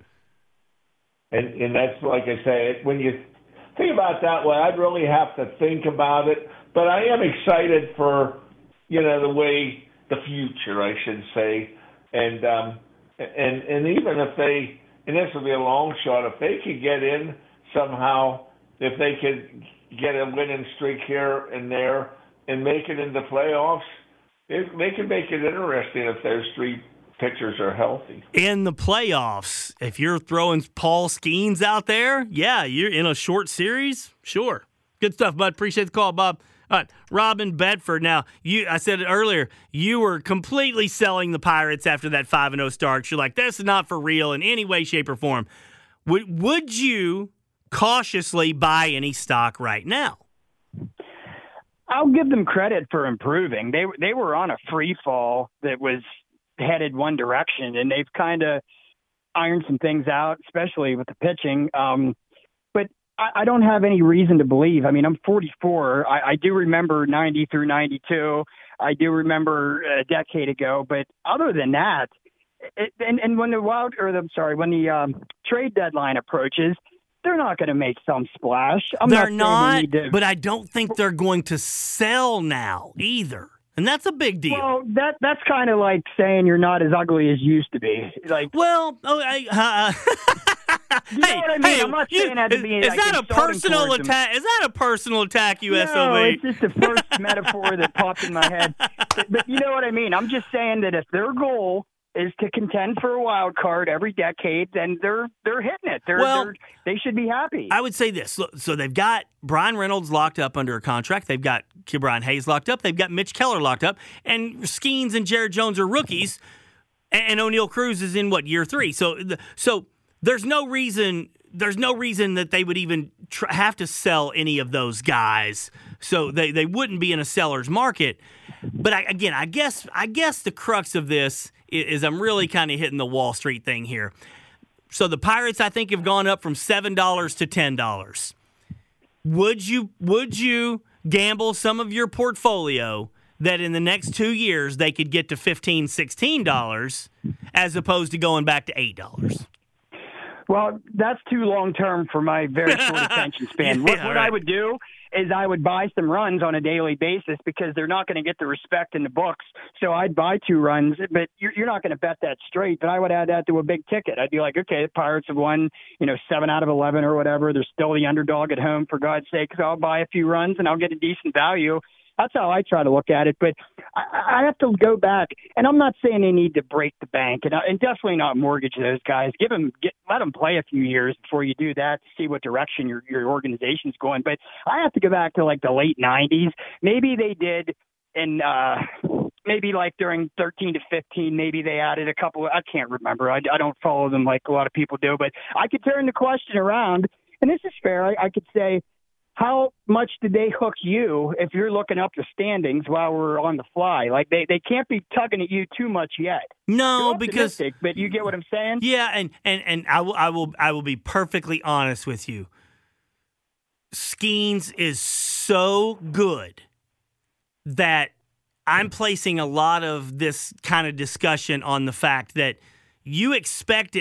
And that's, like I say, when you think about it that way, I'd really have to think about it. But I am excited for, the way the future, I should say. And even if they, and this will be a long shot, if they could get in somehow, if they could get a winning streak here and there and make it into playoffs, they could make it interesting if those 3 pitchers are healthy. In the playoffs, if you're throwing Paul Skeens out there, yeah, you're in a short series, sure. Good stuff, bud. Appreciate the call, Bob. All right, Robin Bedford. Now, I said it earlier, you were completely selling the Pirates after that 5-0 start. You're like, this is not for real in any way, shape, or form. Would you cautiously buy any stock right now? I'll give them credit for improving. They were on a free fall that was headed one direction, and they've kind of ironed some things out, especially with the pitching. But I don't have any reason to believe. I mean, I'm 44. I do remember 90 through 92. I do remember a decade ago. But other than that, And when the trade deadline approaches, they're not going to make some splash. They're not, but I don't think they're going to sell now either. And that's a big deal. Well, that's kind of like saying you're not as ugly as you used to be. Like, well, you know what I mean? I'm not saying that to be is that a personal attack? Is that a personal attack, you SOB? No, it's just the first metaphor that popped in my head. But you know what I mean? I'm just saying that if their goal is to contend for a wild card every decade, then they're hitting it. They should be happy. I would say this. So they've got Brian Reynolds locked up under a contract. They've got Ke'Bryan Hayes locked up. They've got Mitch Keller locked up. And Skeens and Jared Jones are rookies. And O'Neal Cruz is in, year 3. So there's no reason that they would even have to sell any of those guys. So they wouldn't be in a seller's market. But I guess the crux of this is I'm really kind of hitting the Wall Street thing here. So the Pirates, I think, have gone up from $7 to $10. Would you gamble some of your portfolio that in the next 2 years they could get to $15, $16 as opposed to going back to $8? Well, that's too long-term for my very short attention span. What I would do is I would buy some runs on a daily basis because they're not going to get the respect in the books. So I'd buy 2 runs, but you're not going to bet that straight. But I would add that to a big ticket. I'd be like, okay, the Pirates have won, 7 out of 11 or whatever. They're still the underdog at home, for God's sake. So I'll buy a few runs and I'll get a decent value. That's how I try to look at it. But I have to go back, and I'm not saying they need to break the bank, and definitely not mortgage those guys. Let them play a few years before you do that to see what direction your organization's going. But I have to go back to the late 90s. Maybe they did, and maybe during 13 to 15, maybe they added a couple. I can't remember. I don't follow them like a lot of people do. But I could turn the question around, and this is fair. I could say, how much did they hook you if you're looking up the standings while we're on the fly? They can't be tugging at you too much yet. No, because but you get what I'm saying? Yeah, and I will be perfectly honest with you. Skeens is so good that I'm placing a lot of this kind of discussion on the fact that you expect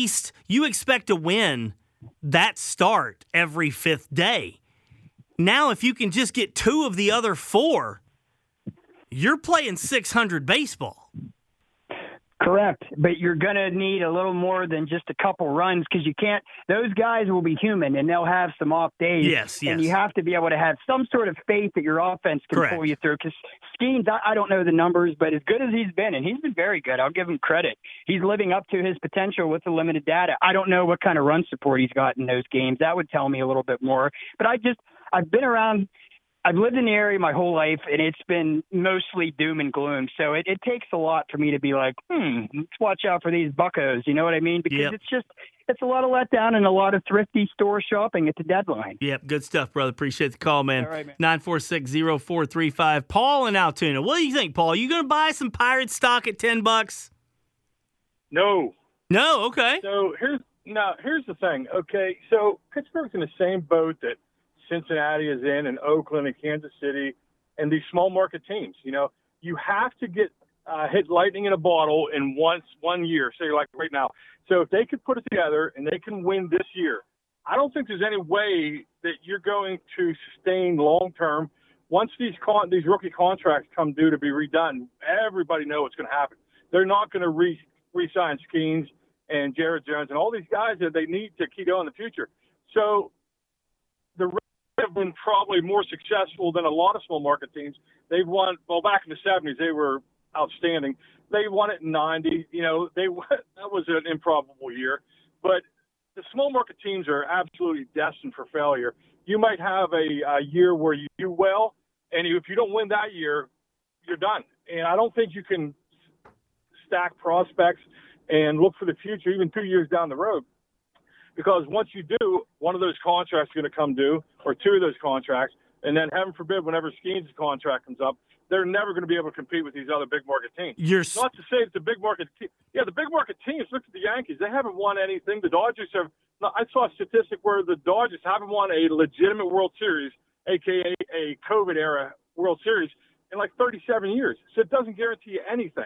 to win that start every 5th day. Now, if you can just get 2 of the other 4, you're playing 600 baseball. Correct, but you're going to need a little more than just a couple runs because you can't – those guys will be human and they'll have some off days. Yes. And you have to be able to have some sort of faith that your offense can pull you through because Skeens, I don't know the numbers, but as good as he's been, and he's been very good, I'll give him credit. He's living up to his potential with the limited data. I don't know what kind of run support he's got in those games. That would tell me a little bit more. But I've been around – I've lived in the area my whole life, and it's been mostly doom and gloom. So it takes a lot for me to be like, let's watch out for these buccos. You know what I mean? Because it's a lot of letdown and a lot of thrifty store shopping at the deadline. Yep, good stuff, brother. Appreciate the call, man. All right, man. 946-0435. Paul in Altoona. What do you think, Paul? You going to buy some Pirate stock at $10? No. No? Okay. So here's the thing. Okay, so Pittsburgh's in the same boat that Cincinnati is in, and Oakland and Kansas City, and these small market teams. You have to get hit lightning in a bottle in 1 year, say like right now. So if they could put it together and they can win this year, I don't think there's any way that you're going to sustain long term. Once these rookie contracts come due to be redone, everybody knows what's going to happen. They're not going to re-sign Skeens and Jared Jones and all these guys that they need to keep going in the future. So the have been probably more successful than a lot of small market teams. They've won, back in the 70s, they were outstanding. They won it in 90. That was an improbable year. But the small market teams are absolutely destined for failure. You might have a year where you do well, and if you don't win that year, you're done. And I don't think you can stack prospects and look for the future even 2 years down the road. Because once you do, one of those contracts is going to come due, or 2 of those contracts, and then heaven forbid, whenever Skeens' contract comes up, they're never going to be able to compete with these other big market teams. Not to say that the big market teams, look at the Yankees. They haven't won anything. The Dodgers have. I saw a statistic where the Dodgers haven't won a legitimate World Series, a.k.a. a COVID-era World Series, in like 37 years. So it doesn't guarantee you anything.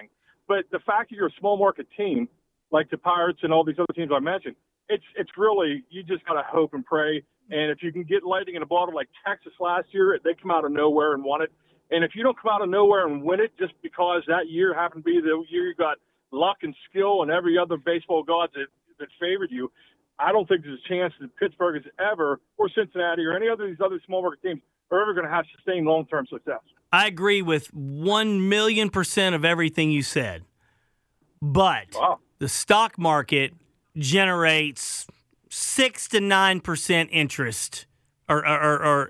But the fact that you're a small market team, like the Pirates and all these other teams I mentioned, it's really, you just got to hope and pray. And if you can get lightning in a bottle like Texas last year, they come out of nowhere and won it. And if you don't come out of nowhere and win it just because that year happened to be the year you got luck and skill and every other baseball god that favored you, I don't think there's a chance that Pittsburgh is ever, or Cincinnati or any other of these other small market teams, are ever going to have sustained long-term success. I agree with 1,000,000% of everything you said. But the stock market generates 6 to 9% interest or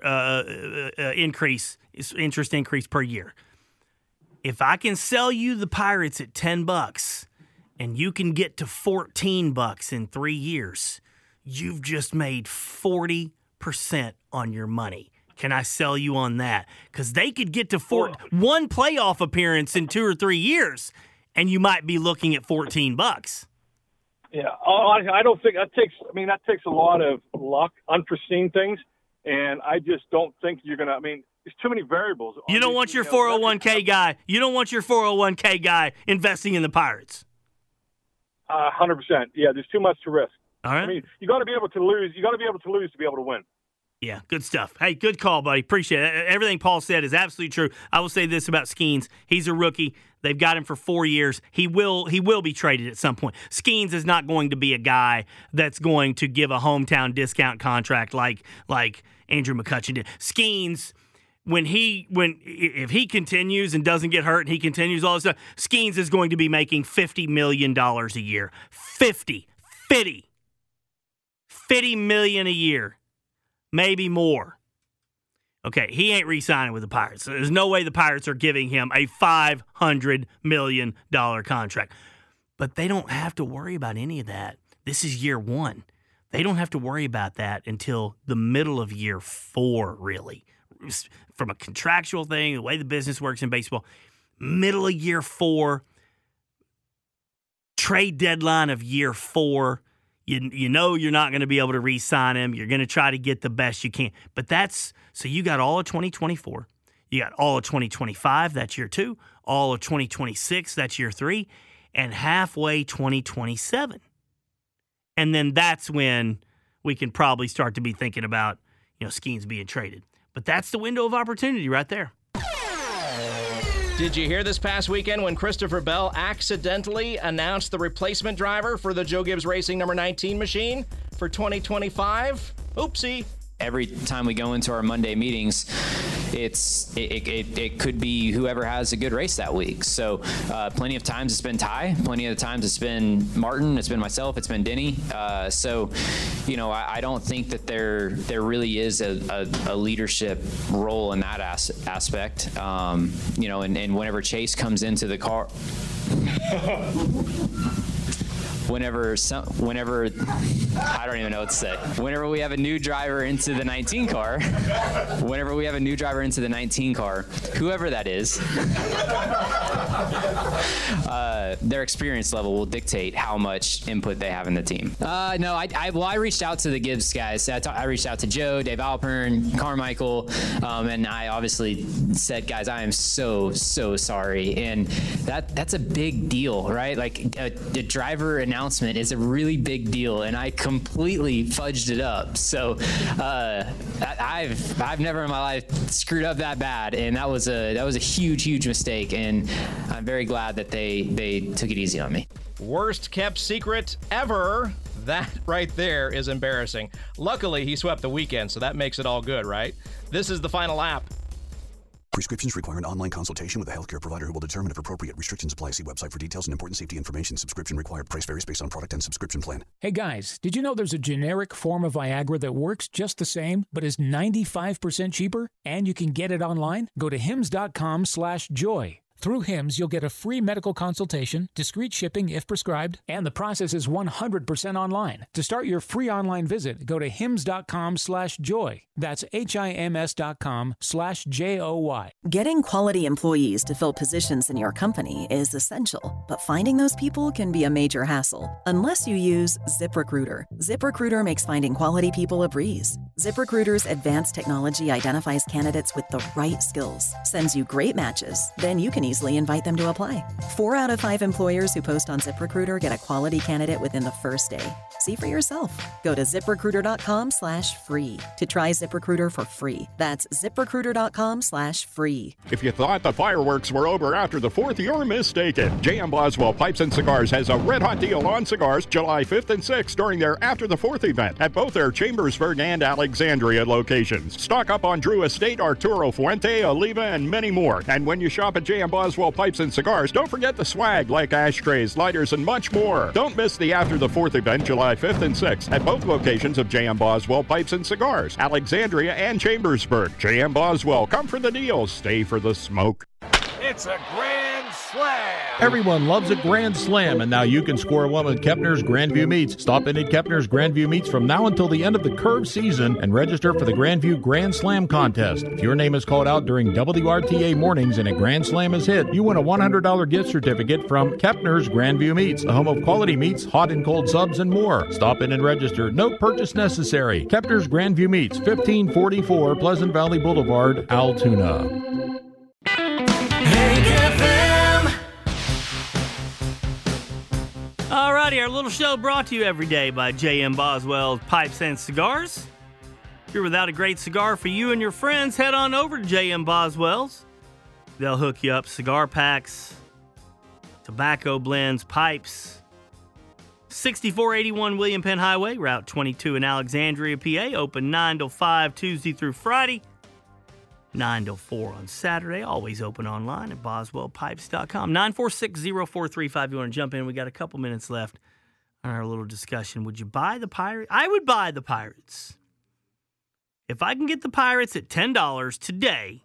interest increase per year. If I can sell you the Pirates at $10 and you can get to $14 in 3 years, you've just made 40% on your money. Can I sell you on that? Because they could get to one playoff appearance in 2 or 3 years, and you might be looking at $14. Yeah, I don't think that takes. I mean, that takes a lot of luck, unforeseen things, and I just don't think you're gonna. I mean, there's too many variables. You don't want your 401k guy. You don't want your 401k guy investing in the Pirates. 100%. Yeah, there's too much to risk. All right. I mean, you got to be able to lose. You got to be able to lose to be able to win. Yeah, good stuff. Hey, good call, buddy. Appreciate it. Everything Paul said is absolutely true. I will say this about Skeens. He's a rookie. They've got him for 4 years. He will be traded at some point. Skeens is not going to be a guy that's going to give a hometown discount contract like Andrew McCutchen did. Skeens, if he continues and doesn't get hurt and he continues all this stuff, Skeens is going to be making $50 million a year. $50 million a year. Maybe more. Okay, he ain't re-signing with the Pirates. So there's no way the Pirates are giving him a $500 million contract. But they don't have to worry about any of that. This is year 1. They don't have to worry about that until the middle of year 4, really. From a contractual thing, the way the business works in baseball, middle of year 4, trade deadline of year 4, you know you're not going to be able to re-sign him. You're going to try to get the best you can. But so you got all of 2024. You got all of 2025, that's year 2. All of 2026, that's year 3. And halfway 2027. And then that's when we can probably start to be thinking about, Skeens being traded. But that's the window of opportunity right there. Did you hear this past weekend when Christopher Bell accidentally announced the replacement driver for the Joe Gibbs Racing number 19 machine for 2025? Oopsie. Every time we go into our Monday meetings, it could be whoever has a good race that week. So plenty of times it's been Ty, plenty of times it's been Martin, it's been myself, it's been Denny. So I don't think that there really is a leadership role in that aspect. And whenever Chase comes into the car. Whenever I don't even know what to say. Whenever we have a new driver into the 19 car, whoever that is, their experience level will dictate how much input they have in the team. No, I reached out to the Gibbs guys. I reached out to Joe, Dave Alpern, Carmichael, and I obviously said, guys, I am so sorry. And that's a big deal, right? Like the driver announcement is a really big deal, and I completely fudged it up. So I've never in my life screwed up that bad, and that was a huge mistake. And I'm very glad that they took it easy on me. Worst kept secret ever. That right there is embarrassing. Luckily, he swept the weekend, so that makes it all good, right? This is the final lap. Prescriptions require an online consultation with a healthcare provider who will determine if appropriate. Restrictions apply. See website for details and important safety information. Subscription required. Price varies based on product and subscription plan. Hey guys, did you know there's a generic form of Viagra that works just the same, but is 95% cheaper? And you can get it online? Go to hims.com/joy. Through Hims, you'll get a free medical consultation, discreet shipping if prescribed, and the process is 100% online. To start your free online visit, go to hims.com/joy. That's HIMS.com/JOY. Getting quality employees to fill positions in your company is essential, but finding those people can be a major hassle unless you use ZipRecruiter. ZipRecruiter makes finding quality people a breeze. ZipRecruiter's advanced technology identifies candidates with the right skills, sends you great matches, then you can easily invite them to apply. 4 out of 5 employers who post on ZipRecruiter get a quality candidate within the first day. See for yourself. Go to ZipRecruiter.com/free to try ZipRecruiter for free. That's ZipRecruiter.com/free. If you thought the fireworks were over after the 4th, you're mistaken. J.M. Boswell Pipes and Cigars has a red-hot deal on cigars July 5th and 6th during their After the 4th event at both their Chambersburg and Alexandria locations. Stock up on Drew Estate, Arturo Fuente, Oliva, and many more. And when you shop at J.M. Boswell Pipes and Cigars, don't forget the swag like ashtrays, lighters, and much more. Don't miss the After the 4th event July 5th and 6th at both locations of J.M. Boswell Pipes and Cigars, Alexandria and Chambersburg. J.M. Boswell, come for the deals, stay for the smoke. It's a grand slam. Everyone loves a grand slam, and now you can score one with Kepner's Grandview Meats. Stop in at Kepner's Grandview Meats from now until the end of the curve season and register for the Grandview Grand Slam contest. If your name is called out during WRTA mornings and a Grand Slam is hit, you win a $100 gift certificate from Kepner's Grandview Meats, the home of quality meats, hot and cold subs, and more. Stop in and register. No purchase necessary. Kepner's Grandview Meats, 1544 Pleasant Valley Boulevard, Altoona. Alrighty, our little show brought to you every day by J.M. Boswell Pipes and Cigars. If you're without a great cigar for you and your friends, head on over to J.M. Boswell's. They'll hook you up cigar packs, tobacco blends, pipes. 6481 William Penn Highway, Route 22 in Alexandria, PA. Open 9 till 5 Tuesday through Friday. 9 till 4 on Saturday. Always open online at boswellpipes.com. 946-0435. You want to jump in? We got a couple minutes left on our little discussion. Would you buy the Pirates? I would buy the Pirates. If I can get the Pirates at $10 today,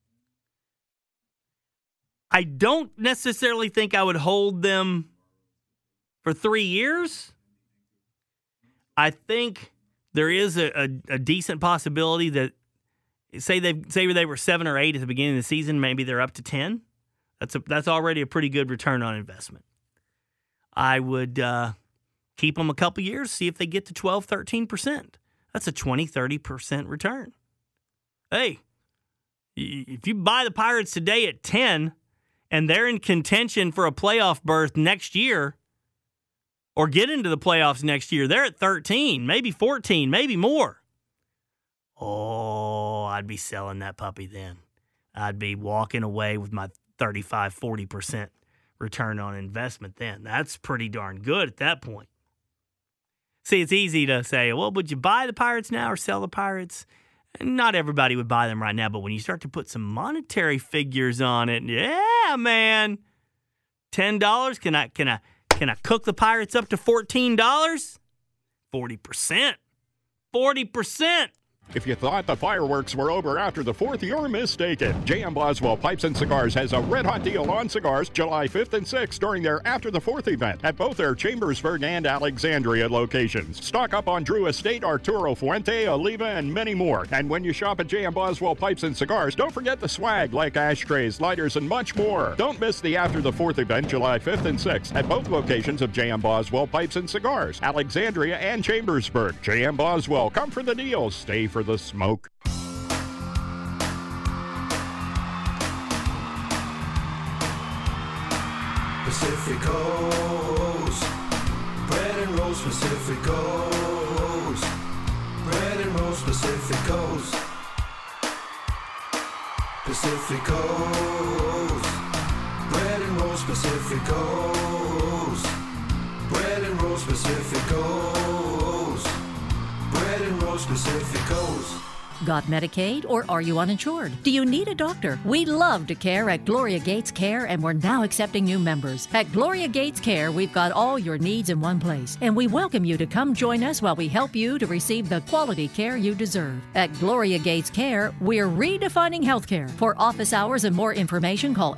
I don't necessarily think I would hold them for 3 years. I think there is a decent possibility that Say they were 7 or 8 at the beginning of the season, maybe they're up to 10. That's already a pretty good return on investment. I would keep them a couple years, see if they get to 12, 13%. That's a 20, 30% return. Hey, if you buy the Pirates today at 10 and they're in contention for a playoff berth next year or get into the playoffs next year, they're at 13, maybe 14, maybe more. Oh, I'd be selling that puppy then. I'd be walking away with my 35, 40% return on investment then. That's pretty darn good at that point. See, it's easy to say, well, would you buy the Pirates now or sell the Pirates? And not everybody would buy them right now, but when you start to put some monetary figures on it, yeah, man. $10, can I cook the Pirates up to $14? 40%. 40%. If you thought the fireworks were over after the 4th, you're mistaken. J.M. Boswell Pipes and Cigars has a red-hot deal on cigars July 5th and 6th during their After the 4th event at both their Chambersburg and Alexandria locations. Stock up on Drew Estate, Arturo Fuente, Oliva, and many more. And when you shop at J.M. Boswell Pipes and Cigars, don't forget the swag like ashtrays, lighters, and much more. Don't miss the After the 4th event July 5th and 6th at both locations of J.M. Boswell Pipes and Cigars, Alexandria and Chambersburg. J.M. Boswell, come for the deals, stay for the smoke. Pacificos, bread and rolls Pacificos, bread and rolls Pacificos, Pacificos, bread and rolls Pacificos, bread and rolls Pacificos, bread and rolls Pacificos. Got Medicaid or are you uninsured? Do you need a doctor? We love to care at Gloria Gates Care, and we're now accepting new members. At Gloria Gates Care, we've got all your needs in one place, and we welcome you to come join us while we help you to receive the quality care you deserve. At Gloria Gates Care, we're redefining healthcare. For office hours and more information, call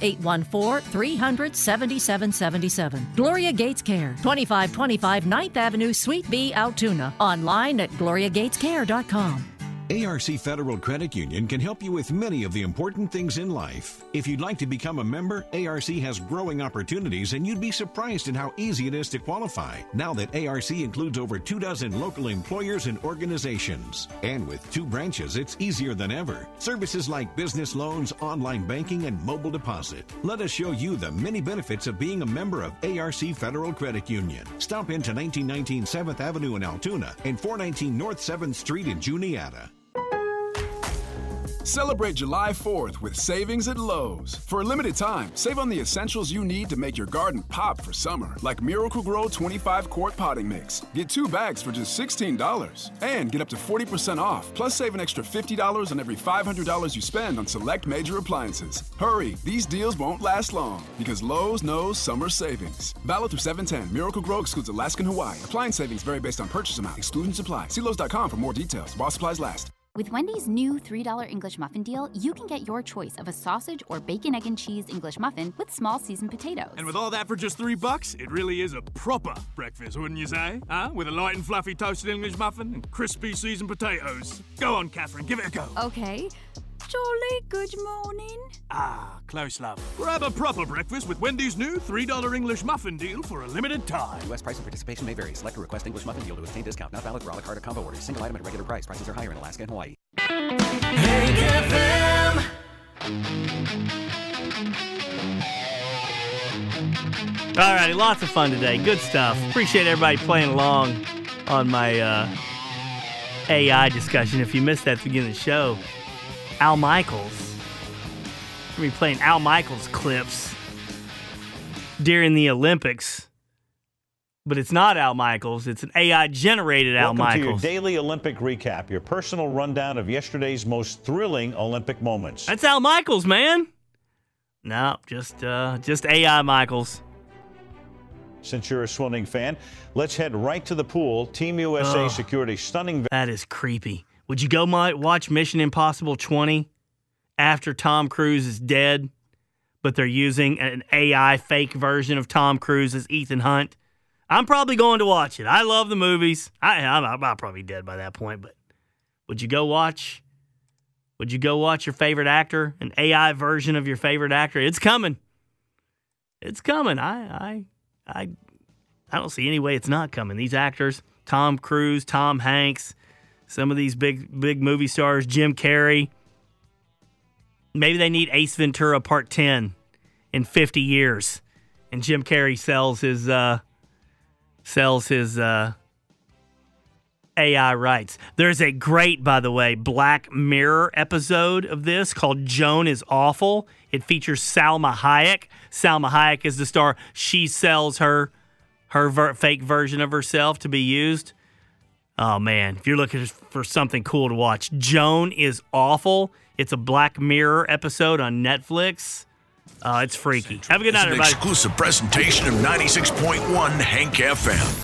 814-300-7777. Gloria Gates Care, 2525 9th Avenue, Suite B, Altoona. Online at gloriagatescare.com. ARC Federal Credit Union can help you with many of the important things in life. If you'd like to become a member, ARC has growing opportunities, and you'd be surprised at how easy it is to qualify now that ARC includes over 24 local employers and organizations. And with 2 branches, it's easier than ever. Services like business loans, online banking, and mobile deposit. Let us show you the many benefits of being a member of ARC Federal Credit Union. Stop into 1919 7th Avenue in Altoona and 419 North 7th Street in Juniata. Celebrate July 4th with savings at Lowe's. For a limited time, save on the essentials you need to make your garden pop for summer, like Miracle-Gro 25-quart potting mix. Get 2 bags for just $16. And get up to 40% off, plus save an extra $50 on every $500 you spend on select major appliances. Hurry, these deals won't last long, because Lowe's knows summer savings. Valid through 7/10. Miracle-Gro excludes Alaska and Hawaii. Appliance savings vary based on purchase amount. Exclusions apply. See Lowe's.com for more details. While supplies last. With Wendy's new $3 English muffin deal, you can get your choice of a sausage or bacon, egg, and cheese English muffin with small seasoned potatoes. And with all that for just $3, it really is a proper breakfast, wouldn't you say? Huh? With a light and fluffy toasted English muffin and crispy seasoned potatoes. Go on, Catherine, give it a go. Okay. Jolly good morning. Ah, close, love. Grab a proper breakfast with Wendy's new $3 English muffin deal for a limited time. U.S. price and participation may vary. Select a request English muffin deal to obtain discount. Not valid for a la carte or combo orders. Single item at regular price. Prices are higher in Alaska and Hawaii. All righty, lots of fun today. Good stuff. Appreciate everybody playing along on my AI discussion. If you missed that at the beginning of the show, Al Michaels. We're playing Al Michaels clips during the Olympics. But it's not Al Michaels. It's an AI-generated Al Michaels. Welcome to your daily Olympic recap, your personal rundown of yesterday's most thrilling Olympic moments. That's Al Michaels, man. No, just AI Michaels. Since you're a swimming fan, let's head right to the pool. Team USA secured a stunning... That is creepy. Would you go watch Mission Impossible 20 after Tom Cruise is dead, but they're using an AI fake version of Tom Cruise as Ethan Hunt? I'm probably going to watch it. I love the movies. I'll probably be dead by that point, but would you go watch? Would you go watch your favorite actor, an AI version of your favorite actor? It's coming. It's coming. I don't see any way it's not coming. These actors, Tom Cruise, Tom Hanks, some of these big movie stars, Jim Carrey. Maybe they need Ace Ventura Part 10 in 50 years, and Jim Carrey sells his AI rights. There's a great, by the way, Black Mirror episode of this called Joan is Awful. It features Salma Hayek. Salma Hayek is the star. She sells her fake version of herself to be used. Oh, man, if you're looking for something cool to watch, Joan is Awful. It's a Black Mirror episode on Netflix. It's freaky. Have a good night, everybody. It's an exclusive presentation of 96.1 Hank FM.